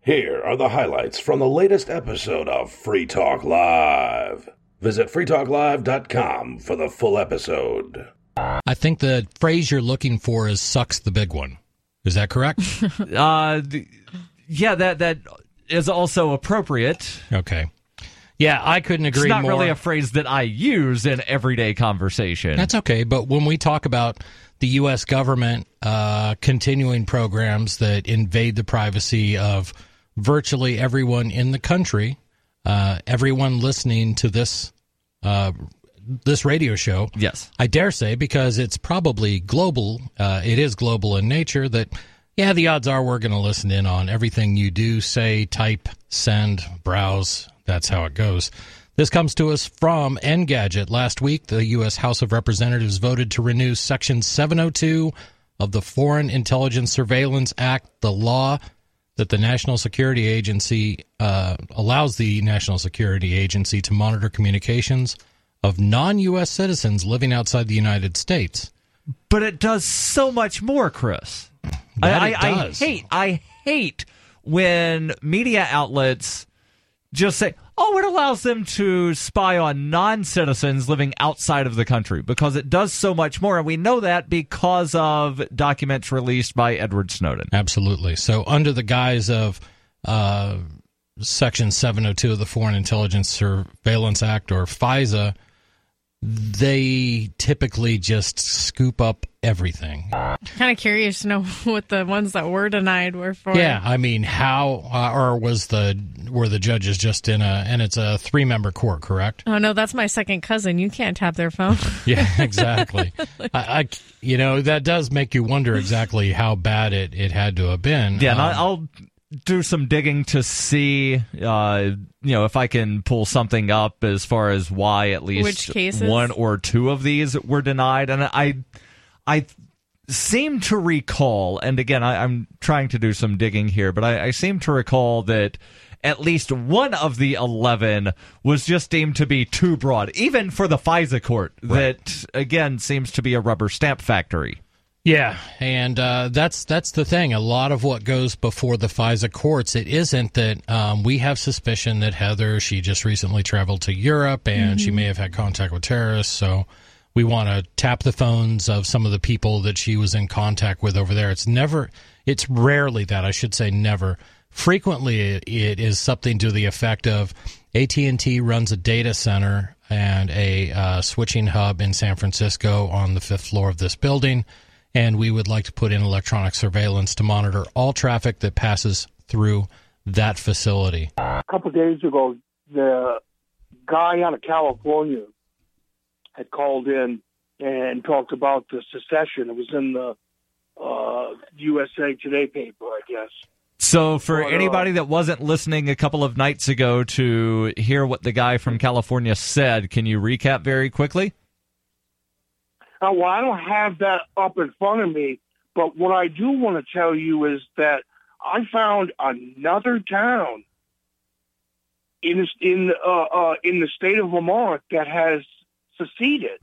Here are the highlights from the latest episode of Free Talk Live. Visit freetalklive.com for the full episode. I think the phrase you're looking for is "sucks the big one." Is that correct? Yeah, that is also appropriate. Okay. Yeah, I couldn't agree more. It's not really a phrase that I use in everyday conversation. That's okay, but when we talk about the U.S. government continuing programs that invade the privacy of virtually everyone in the country, everyone listening to this radio show, yes, I dare say, because it's probably global, it is global in nature, that, yeah, the odds are we're going to listen in on everything you do, say, type, send, browse. That's how it goes. This comes to us from Engadget. Last week, the U.S. House of Representatives voted to renew Section 702 of the Foreign Intelligence Surveillance Act, the law that the National Security Agency allows the National Security Agency to monitor communications of non-U.S. citizens living outside the United States. But it does so much more, Chris. I hate when media outlets just say, oh, it allows them to spy on non-citizens living outside of the country, because it does so much more. And we know that because of documents released by Edward Snowden. Absolutely. So under the guise of Section 702 of the Foreign Intelligence Surveillance Act, or FISA, they typically just scoop up everything. Kind of curious to know what the ones that were denied were for. Yeah, I mean, how or were the judges just in and it's a 3-member court, correct? Oh no, that's my second cousin. You can't tap their phone. Yeah, exactly. I that does make you wonder exactly how bad it had to have been. Yeah, and I'll do some digging to see, if I can pull something up as far as why at least one or two of these were denied. And I seem to recall, and again, I'm trying to do some digging here, but I seem to recall that at least one of the 11 was just deemed to be too broad, even for the FISA court, right. That, again, seems to be a rubber stamp factory. Yeah, and that's the thing. A lot of what goes before the FISA courts, it isn't that we have suspicion that Heather, she just recently traveled to Europe and she may have had contact with terrorists, so we want to tap the phones of some of the people that she was in contact with over there. It's rarely that, I should say never. Frequently, it is something to the effect of AT&T runs a data center and a switching hub in San Francisco on the 5th floor of this building, and we would like to put in electronic surveillance to monitor all traffic that passes through that facility. A couple of days ago, the guy out of California had called in and talked about the secession. It was in the USA Today paper, I guess. So for anybody that wasn't listening a couple of nights ago to hear what the guy from California said, can you recap very quickly? Well, I don't have that up in front of me, but what I do want to tell you is that I found another town in the state of Vermont that has seceded.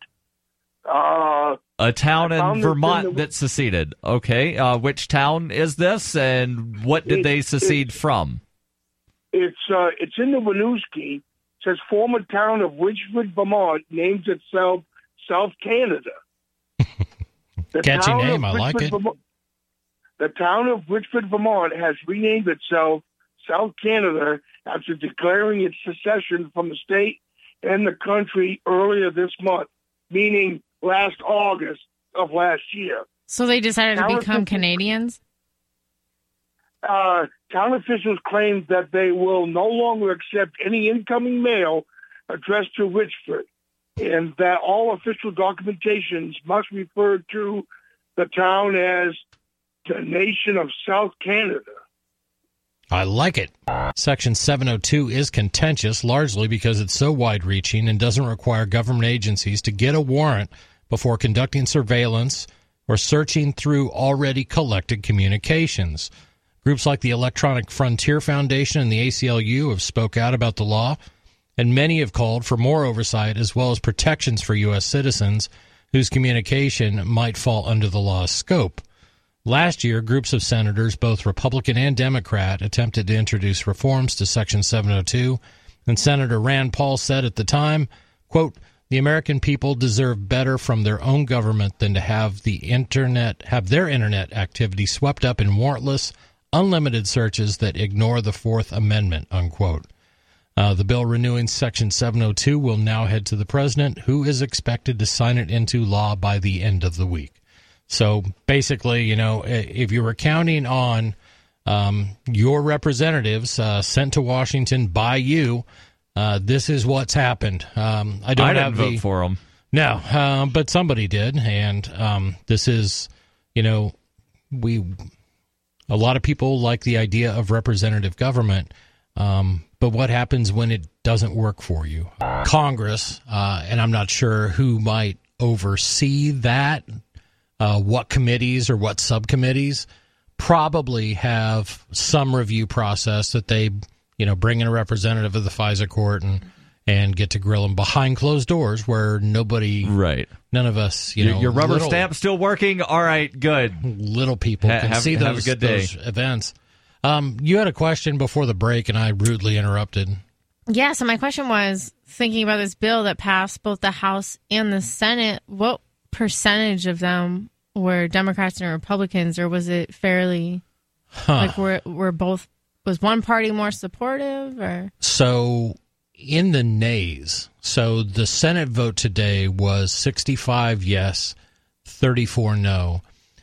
A town in Vermont that seceded. Okay, which town is this, and what did they secede from? It's in the Winooski. It says former town of Richford, Vermont, names itself South Canada. Catchy name, I like it. The town of Richford, Vermont has renamed itself South Canada after declaring its secession from the state and the country earlier this month, meaning last August of last year. So they decided to become Canadians? Town officials claim that they will no longer accept any incoming mail addressed to Richford, and that all official documentations must refer to the town as the nation of South Canada. I like it. Section 702 is contentious, largely because it's so wide-reaching and doesn't require government agencies to get a warrant before conducting surveillance or searching through already collected communications. Groups like the Electronic Frontier Foundation and the ACLU have spoke out about the law, and many have called for more oversight as well as protections for U.S. citizens whose communication might fall under the law's scope. Last year, groups of senators, both Republican and Democrat, attempted to introduce reforms to Section 702, and Senator Rand Paul said at the time, quote, "The American people deserve better from their own government than to have their internet activity swept up in warrantless, unlimited searches that ignore the Fourth Amendment," unquote. The bill renewing Section 702 will now head to the president, who is expected to sign it into law by the end of the week. So basically, if you were counting on your representatives sent to Washington by you, this is what's happened. I didn't vote for them. No, but somebody did, and this is, a lot of people like the idea of representative government, but what happens when it doesn't work for you? Congress, and I'm not sure who might oversee that, what committees or what subcommittees, probably have some review process that they bring in a representative of the FISA court and get to grill them behind closed doors where nobody, right? None of us, your rubber stamp still working. All right, good. Little people can see those events. You had a question before the break, and I rudely interrupted. Yeah. So my question was, thinking about this bill that passed both the House and the Senate, what percentage of them were Democrats and Republicans, or was it fairly like was one party more supportive? Or so in the nays, so the Senate vote today was 65 yes, 34 no.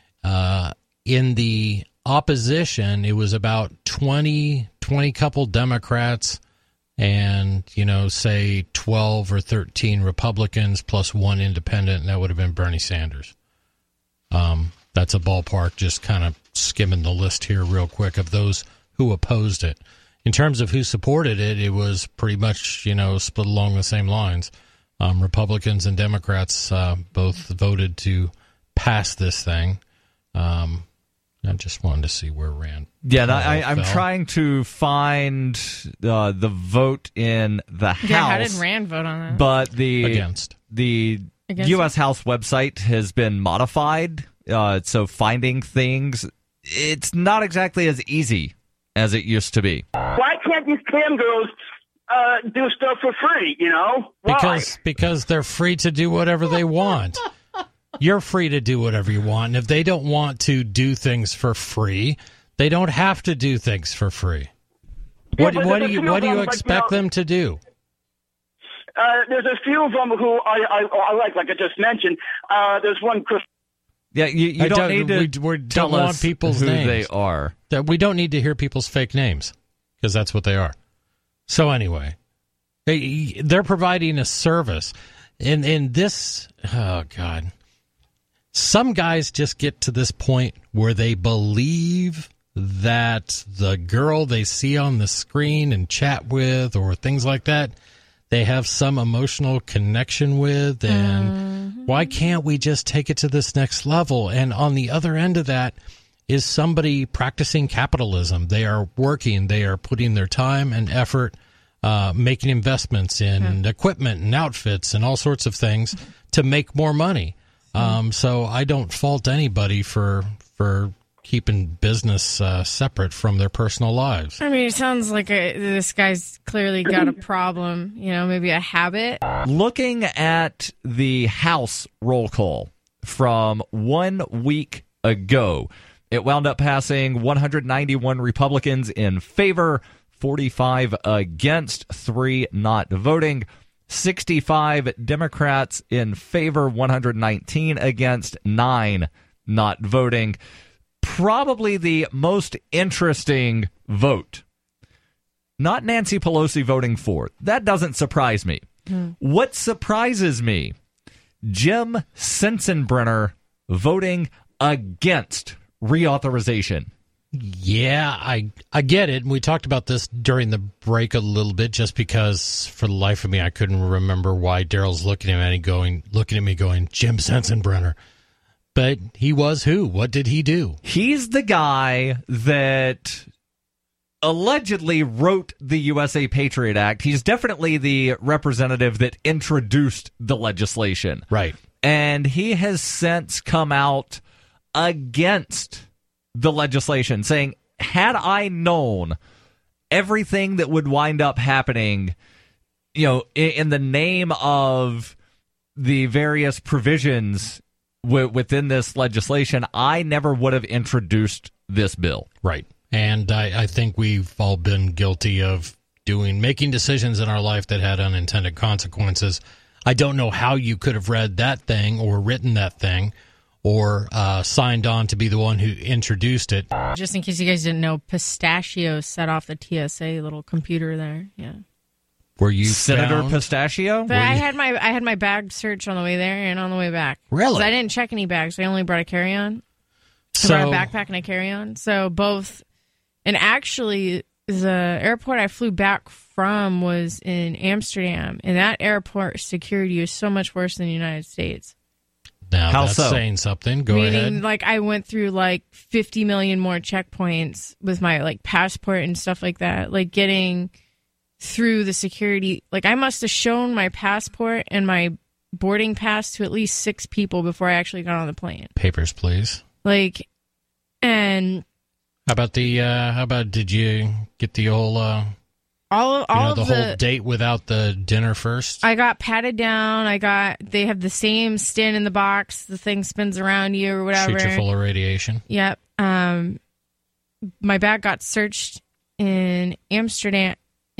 In the opposition, it was about 20 couple Democrats and, say 12 or 13 Republicans plus one independent, and that would have been Bernie Sanders. That's a ballpark, just kind of skimming the list here real quick of those who opposed it. In terms of who supported it, it was pretty much, split along the same lines. Republicans and Democrats both voted to pass this thing. I just wanted to see where Rand. Yeah, I'm trying to find the vote in the House. Yeah, how did Rand vote on that? But the Against U.S. House website has been modified, so finding things, it's not exactly as easy as it used to be. Why can't these cam girls do stuff for free, Why? Because they're free to do whatever they want. You're free to do whatever you want, and if they don't want to do things for free, they don't have to do things for free. Yeah, what do you expect them to do? There's a few of them who I like I just mentioned. There's one, Chris. Yeah, you don't need to tell us people's who names. They are. That we don't need to hear people's fake names, because that's what they are. So anyway, they're providing a service. In this, oh God, some guys just get to this point where they believe that the girl they see on the screen and chat with or things like that, they have some emotional connection with, and why can't we just take it to this next level? And on the other end of that is somebody practicing capitalism. They are working, they are putting their time and effort, making investments in equipment and outfits and all sorts of things to make more money. So I don't fault anybody for keeping business separate from their personal lives. I mean, it sounds like this guy's clearly got a problem, maybe a habit. Looking at the House roll call from 1 week ago, it wound up passing 191 Republicans in favor, 45 against, 3 not voting, 65 Democrats in favor, 119 against, 9 not voting. Probably the most interesting vote. Not Nancy Pelosi voting for. That doesn't surprise me. What surprises me, Jim Sensenbrenner voting against reauthorization. Yeah, I get it. And we talked about this during the break a little bit, just because for the life of me I couldn't remember why Daryl's looking at me going, Jim Sensenbrenner. But he was who? What did he do? He's the guy that allegedly wrote the USA Patriot Act. He's definitely the representative that introduced the legislation. Right. And he has since come out against the legislation, saying, had I known everything that would wind up happening, in the name of the various provisions within this legislation, I never would have introduced this bill. Right. And I think we've all been guilty of making decisions in our life that had unintended consequences. I don't know how you could have read that thing or written that thing or signed on to be the one who introduced it. Just in case you guys didn't know, Pistachio set off the TSA little computer there. Yeah. Were you Senator Pistachio? I had my bag searched on the way there and on the way back. Really? I didn't check any bags. I only brought a carry-on. So, I brought a backpack and a carry-on. So both, and actually the airport I flew back from was in Amsterdam, and that airport security is so much worse than the United States. Now that's saying something. Go ahead. Meaning, I went through 50 million more checkpoints with my passport and stuff like that. Getting through the security, I must have shown my passport and my boarding pass to at least 6 people before I actually got on the plane. Papers, please. And how about did you get the whole whole date without the dinner first? I got patted down. They have the same stand in the box. The thing spins around you or whatever. Shoot you full of radiation. Yep. My bag got searched in Amsterdam.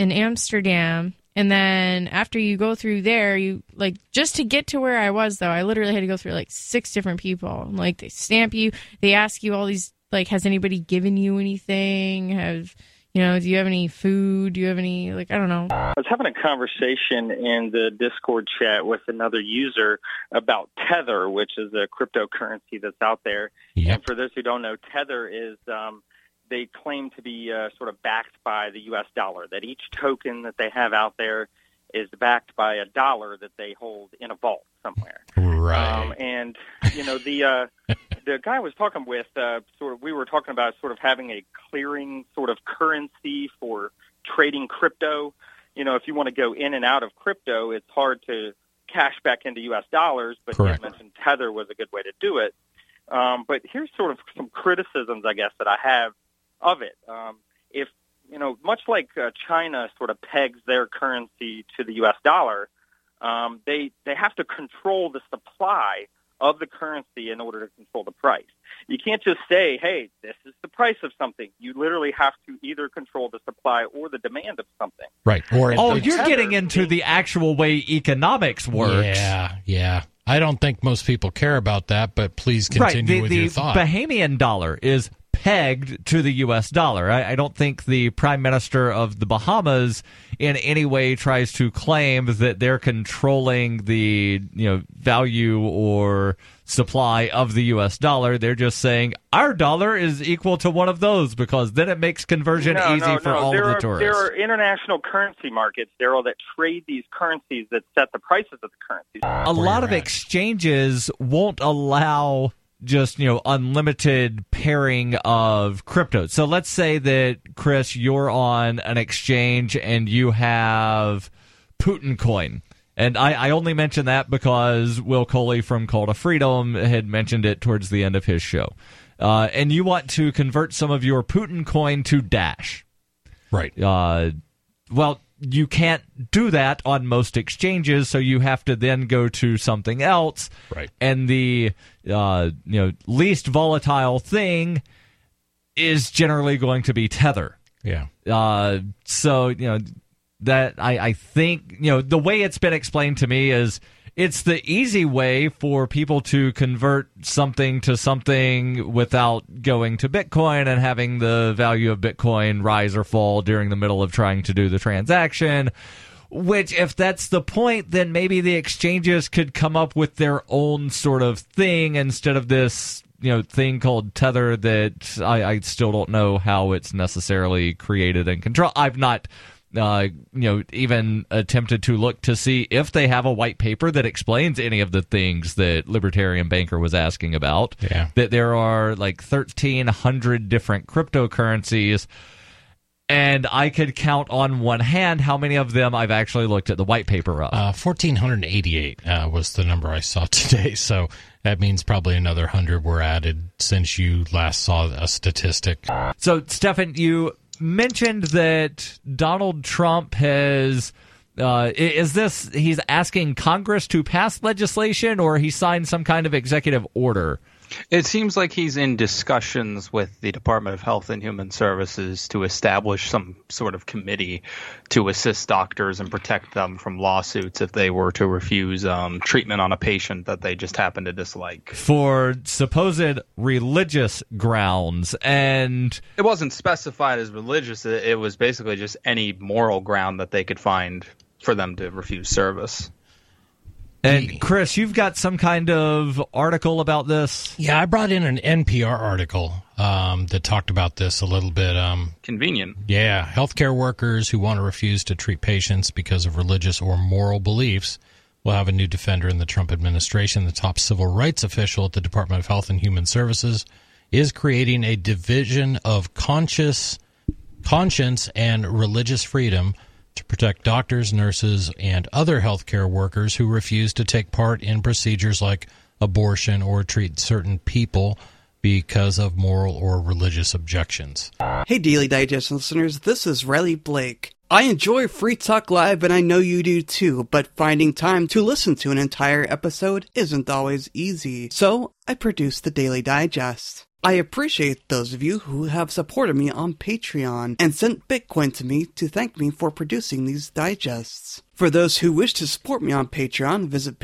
And then after you go through there, you just to get to where I was, though, I literally had to go through 6 different people. They stamp you. They ask you all these, has anybody given you anything? Do you have any food? Do you have any, I don't know. I was having a conversation in the Discord chat with another user about Tether, which is a cryptocurrency that's out there. Yep. And for those who don't know, Tether is they claim to be sort of backed by the U.S. dollar, that each token that they have out there is backed by a dollar that they hold in a somewhere. Right. And, you know, the guy I was talking with, we were talking about sort of having a clearing sort of currency for trading crypto. You know, if you want to go in and out of crypto, it's hard to cash back into U.S. dollars, but you mentioned Tether was a good way to do it. But here's sort of some criticisms, I guess, that I have of it. If, you know, much like China sort of pegs their currency to the U.S. dollar, they have to control the supply of the currency in order to control the price. You can't just say, hey, this is the price of something. You literally have to either control the supply or the demand of something. Right. Or you're getting into the actual way economics works. Yeah. I don't think most people care about that, but please continue with your thought. The Bahamian dollar is pegged to the U.S. dollar. I don't think the Prime Minister of the Bahamas in any way tries to claim that they're controlling the value or supply of the U.S. dollar. They're just saying our dollar is equal to one of those because then it makes conversion easy for all of the tourists. There are international currency markets, Daryl, that trade these currencies that set the prices of the currencies. A lot of exchanges won't allow just, unlimited pairing of crypto. So let's say that, Chris, you're on an exchange and you have Putin coin. And I only mention that because Will Coley from Call to Freedom had mentioned it towards the end of his show. And you want to convert some of your Putin coin to Dash. Right. Well, you can't do that on most exchanges, so you have to then go to something else. Right. And the least volatile thing is generally going to be Tether. Yeah. So that I think the way it's been explained to me is it's the easy way for people to convert something to something without going to Bitcoin and having the value of Bitcoin rise or fall during the middle of trying to do the transaction. Which, if that's the point, then maybe the exchanges could come up with their own sort of thing instead of this thing called Tether that I still don't know how it's necessarily created and controlled. I've not even attempted to look to see if they have a white paper that explains any of the things that Libertarian Banker was asking about. Yeah. That there are 1,300 different cryptocurrencies. and I could count on one hand how many of them I've actually looked at the white paper of. 1,488 was the number I saw today, so that means probably another 100 were added since you last saw a statistic. So, Stefan, you mentioned that Donald Trump has... he's asking Congress to pass legislation, or he signed some kind of executive order? It seems like he's in discussions with the Department of Health and Human Services to establish some sort of committee to assist doctors and protect them from lawsuits if they were to refuse treatment on a patient that they just happen to dislike. For supposed religious grounds. And it wasn't specified as religious. It was basically just any moral ground that they could find for them to refuse service. And, Chris, you've got some kind of article about this? Yeah, I brought in an NPR article that talked about this a little bit. Convenient. Yeah, healthcare workers who want to refuse to treat patients because of religious or moral beliefs will have a new defender in the Trump administration. The top civil rights official at the Department of Health and Human Services is creating a division of conscience and religious freedom to protect doctors, nurses, and other healthcare workers who refuse to take part in procedures like abortion or treat certain people because of moral or religious objections. Hey, Daily Digest listeners, this is Riley Blake. I enjoy Free Talk Live, and I know you do too, but finding time to listen to an entire episode isn't always easy. So, I produce the Daily Digest. I appreciate those of you who have supported me on Patreon and sent Bitcoin to me to thank me for producing these digests. For those who wish to support me on Patreon, visit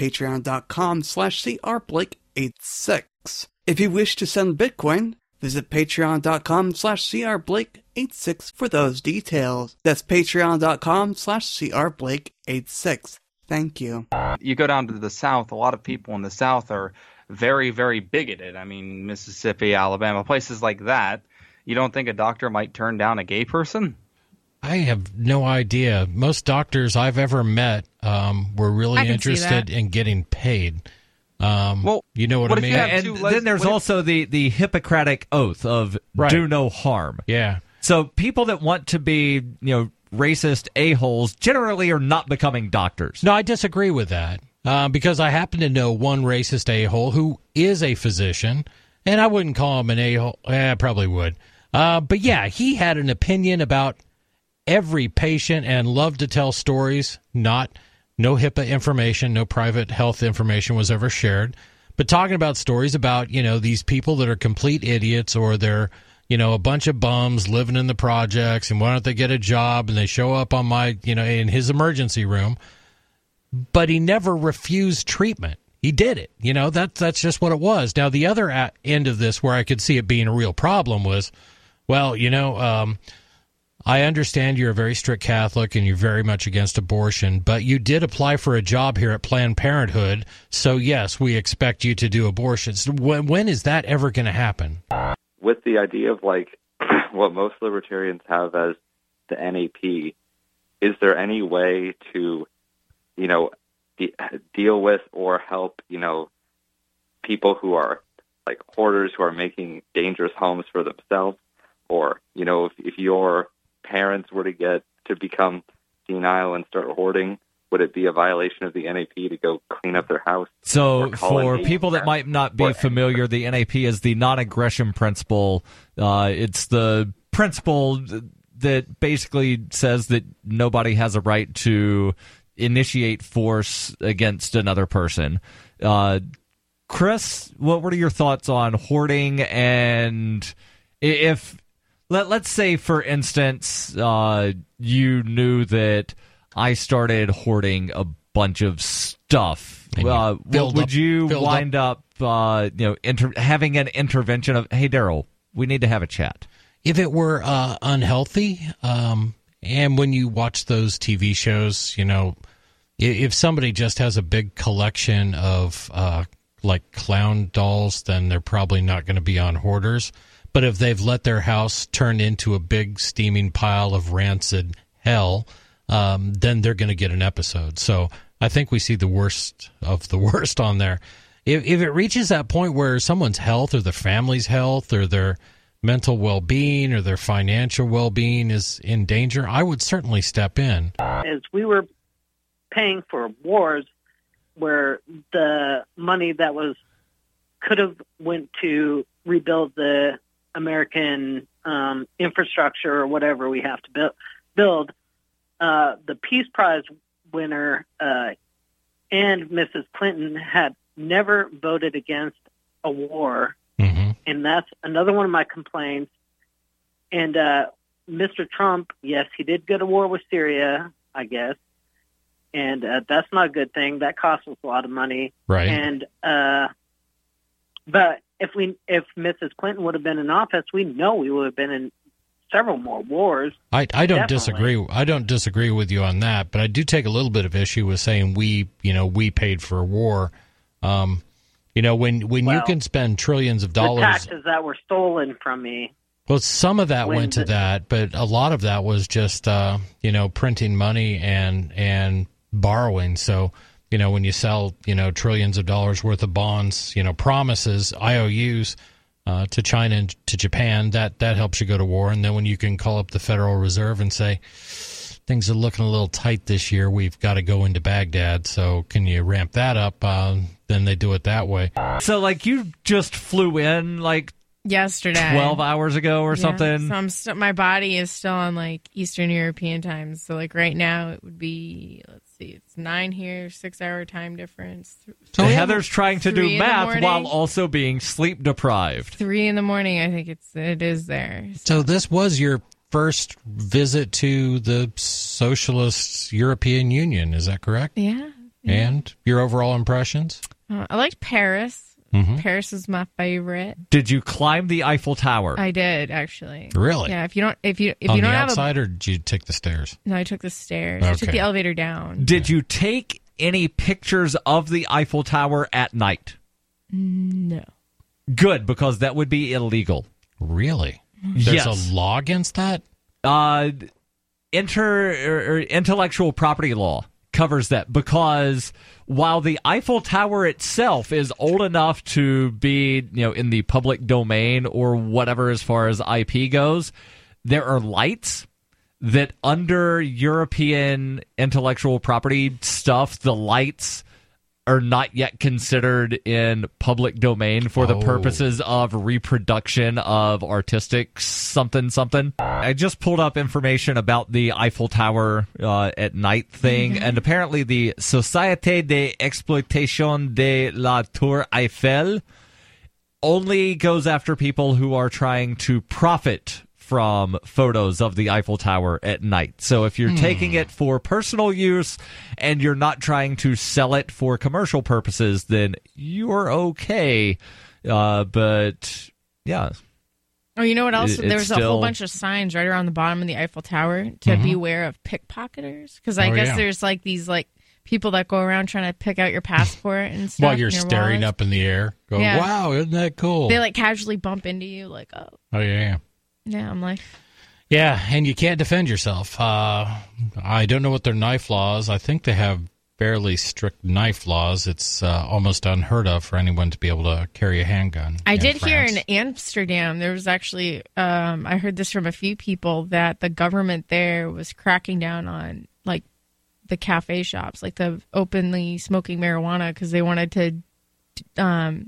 patreon.com/crblake86. If you wish to send Bitcoin, visit patreon.com/crblake86 for those details. That's patreon.com/crblake86. Thank you. You go down to the South, a lot of people in the South are very, very bigoted. I mean, Mississippi, Alabama, places like that. You don't think a doctor might turn down a gay person? I have no idea. Most doctors I've ever met were really interested in getting paid. Well, you know what I mean? And then there's also the Hippocratic Oath of do no harm. Yeah. So people that want to be, racist a-holes generally are not becoming doctors. No, I disagree with that. Because I happen to know one racist a-hole who is a physician, and I wouldn't call him an a-hole. I probably would. But yeah, he had an opinion about every patient and loved to tell stories. No HIPAA information, no private health information was ever shared. But talking about stories about, these people that are complete idiots, or they're, a bunch of bums living in the projects, and why don't they get a job, and they show up on in his emergency room. But he never refused treatment. He did it. That's just what it was. Now, the other end of this, where I could see it being a real problem, was, I understand you're a very strict Catholic and you're very much against abortion, but you did apply for a job here at Planned Parenthood, so yes, we expect you to do abortions. When is that ever going to happen? With the idea of what most libertarians have as the NAP, is there any way to deal with or help, people who are like hoarders who are making dangerous homes for themselves? Or, if your parents were to become senile and start hoarding, would it be a violation of the NAP to go clean up their house? So for people that might not be familiar, the NAP is the non-aggression principle. It's the principle that basically says that nobody has a right to initiate force against another person. Chris, what were your thoughts on hoarding? And if let's say, for instance, you knew that I started hoarding a bunch of stuff, would you wind up having an intervention of, hey, Daryl, we need to have a chat? If it were unhealthy, and when you watch those TV shows, if somebody just has a big collection of like clown dolls, then they're probably not going to be on Hoarders. But if they've let their house turn into a big steaming pile of rancid hell, then they're going to get an episode. So I think we see the worst of the worst on there. If it reaches that point where someone's health or their family's health or their mental well-being or their financial well-being is in danger, I would certainly step in. As we were paying for wars where the money that could have went to rebuild the American infrastructure or whatever we have to build, the Peace Prize winner and Mrs. Clinton had never voted against a war. Mm-hmm. And that's another one of my complaints. And Mr. Trump, yes, he did go to war with Syria, I guess. And that's not a good thing. That cost us a lot of money. Right. And but if Mrs. Clinton would have been in office, we know we would have been in several more wars. I don't disagree. I don't disagree with you on that, but I do take a little bit of issue with saying we paid for a war. When you can spend trillions of dollars, the taxes that were stolen from me. Well, some of that went to that, but a lot of that was just printing money and borrowing. So when you sell trillions of dollars worth of bonds, promises, IOUs. To China and to Japan, that helps you go to war. And then when you can call up the Federal Reserve and say, things are looking a little tight this year, we've got to go into Baghdad, so can you ramp that up? Then they do it that way. So, you just flew in, yesterday, 12 hours ago or something? So my body is still on, Eastern European time. So, right now, it would be, it's 9 here, 6-hour time difference. So Heather's trying to do math while also being sleep deprived. 3 in the morning, I think it is there. So this was your first visit to the Socialist European Union, is that correct? Yeah. And your overall impressions? I liked Paris. Mm-hmm. Paris is my favorite. Did you climb the Eiffel Tower? I did, actually. Really? Yeah. If you don't on the outside, or did you take the stairs? No, I took the stairs. Okay. I took the elevator down. Did you take any pictures of the Eiffel Tower at night? No. Good, because that would be illegal. Really? There's a law against that? Intellectual property law covers that, because while the Eiffel Tower itself is old enough to be, in the public domain or whatever as far as IP goes, there are lights that under European intellectual property stuff, the lights are not yet considered in public domain for the purposes of reproduction of artistic something. I just pulled up information about the Eiffel Tower at night thing, and apparently the Société d'Exploitation de la Tour Eiffel only goes after people who are trying to profit from photos of the Eiffel Tower at night. So if you're taking it for personal use and you're not trying to sell it for commercial purposes, then you're okay. But yeah. Oh, you know what else? There was a whole bunch of signs right around the bottom of the Eiffel Tower to beware of pickpocketers. Because I guess there's these people that go around trying to pick out your passport and stuff. While you're staring up in the air. Going, wow, isn't that cool? They casually bump into you oh. Oh, yeah. Yeah, I'm like... Yeah, and you can't defend yourself. I don't know what their knife laws. I think they have fairly strict knife laws. It's almost unheard of for anyone to be able to carry a handgun. I did hear in Amsterdam, there was actually... I heard this from a few people, that the government there was cracking down on, the cafe shops, the openly smoking marijuana, because they wanted to...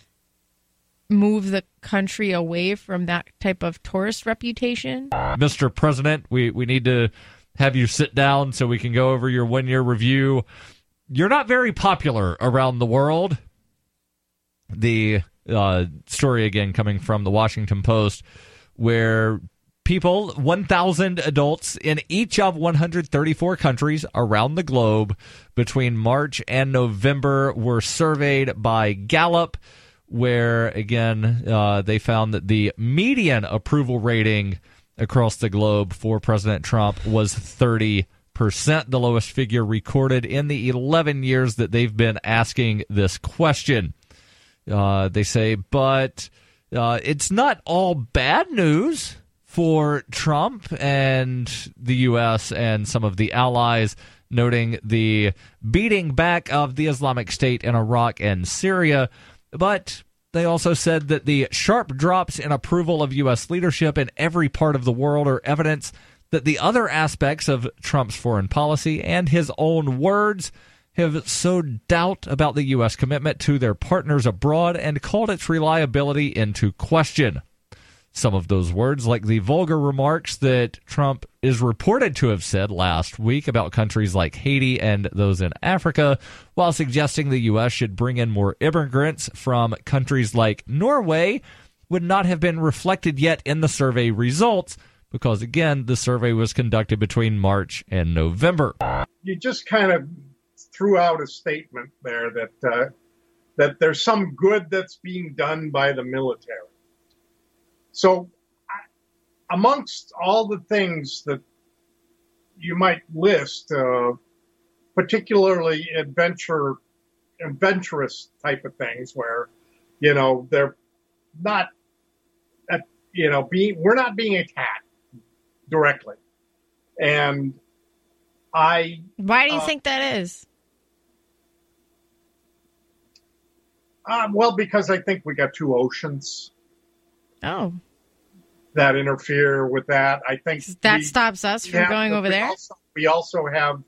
move the country away from that type of tourist reputation. Mr. President, we need to have you sit down so we can go over your 1-year review. You're not very popular around the world. The story again coming from the Washington Post, where 1,000 adults in each of 134 countries around the globe between March and November were surveyed by Gallup, where, again, they found that the median approval rating across the globe for President Trump was 30%, the lowest figure recorded in the 11 years that they've been asking this question. They say, but it's not all bad news for Trump and the U.S. and some of the allies, noting the beating back of the Islamic State in Iraq and Syria. But They also said that the sharp drops in approval of U.S. leadership in every part of the world are evidence that the other aspects of Trump's foreign policy and his own words have sowed doubt about the U.S. commitment to their partners abroad and called its reliability into question. Some of those words, like the vulgar remarks that Trump is reported to have said last week about countries like Haiti and those in Africa, while suggesting the U.S. should bring in more immigrants from countries like Norway, would not have been reflected yet in the survey results, because, again, the survey was conducted between March and November. You just kind of threw out a statement there that there's some good that's being done by the military. So amongst all the things that you might list, particularly adventurous type of things where, they're not, we're not being attacked directly. And why do you think that is? Well, because I think we got two oceans. Oh. That interfere with that. I think that stops us from going over there. We also have,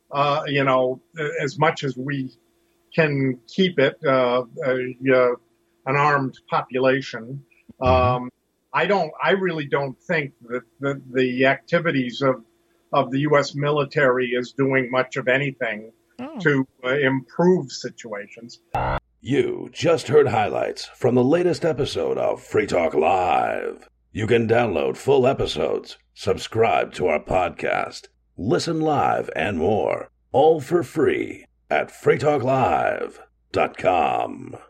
as much as we can keep it, an armed population. I really don't think that the activities of the U.S. military is doing much of anything to improve situations. You just heard highlights from the latest episode of Free Talk Live. You can download full episodes, subscribe to our podcast, listen live, and more, all for free at freetalklive.com.